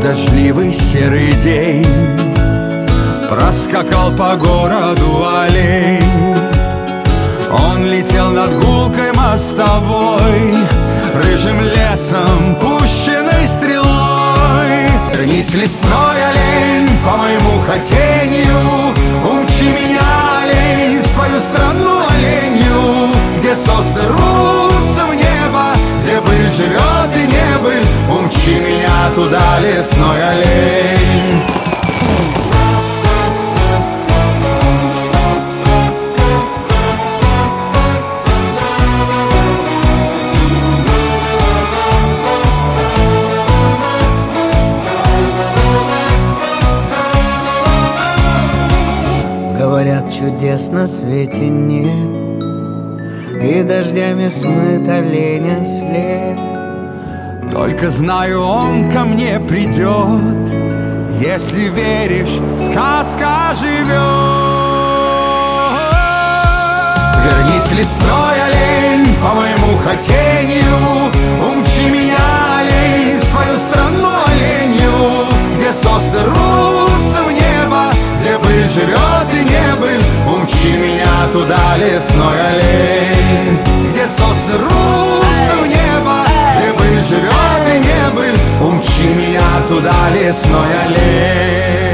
дождливый серый день проскакал по городу олень. Он летел над гулкой мостовой, рыжим лесом, пущенной стрелой. Вернись, лесной олень, по моему хотению, умчи меня, олень, в свою страну оленью, где сосны рвутся в небо, где быль живет и не быль. Умчи меня туда, лесной олень. Говорят, чудес на свете нет, и дождями смыт оленя след. Только знаю, он ко мне придет, если веришь, сказка живет. Вернись, лесной олень, по моему хотению, умчи меня, олень, в свою страну оленью, где сосны рвутся в небо, где быль живет и не быль. Умчи меня туда, лесной олень, где сосны рвутся в небо, где быль живет и не быль. Умчи меня туда, лесной олень.